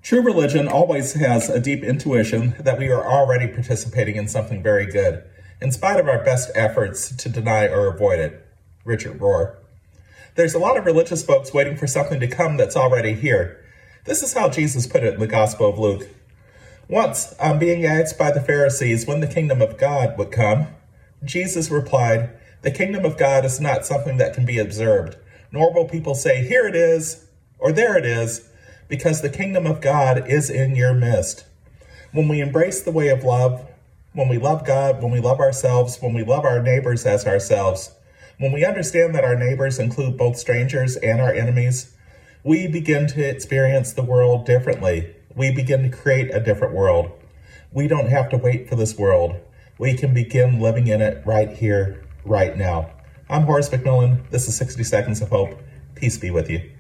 True religion always has a deep intuition that we are already participating in something very good, in spite of our best efforts to deny or avoid it. Richard Rohr. There's a lot of religious folks waiting for something to come that's already here. This is how Jesus put it in the Gospel of Luke. Once, on being asked by the Pharisees when the kingdom of God would come, Jesus replied, "The kingdom of God is not something that can be observed, nor will people say, 'Here it is,' or 'There it is,' because the kingdom of God is in your midst." When we embrace the way of love, when we love God, when we love ourselves, when we love our neighbors as ourselves, when we understand that our neighbors include both strangers and our enemies, we begin to experience the world differently. We begin to create a different world. We don't have to wait for this world. We can begin living in it right here, right now. I'm Horace McMillan. This is 60 Seconds of Hope. Peace be with you.